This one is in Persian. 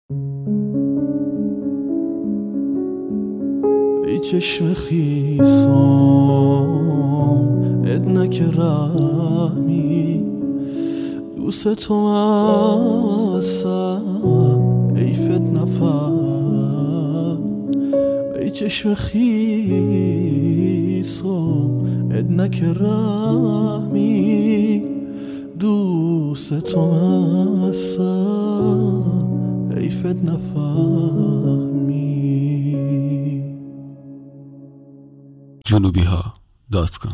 ای چشم خیسام ادنک رحمی دوست تو هستم ای فتنه فهم. ای چشم خیسام ادنک رحمی دوست تو هستم ای فتنه فهمی. جنوبیها.com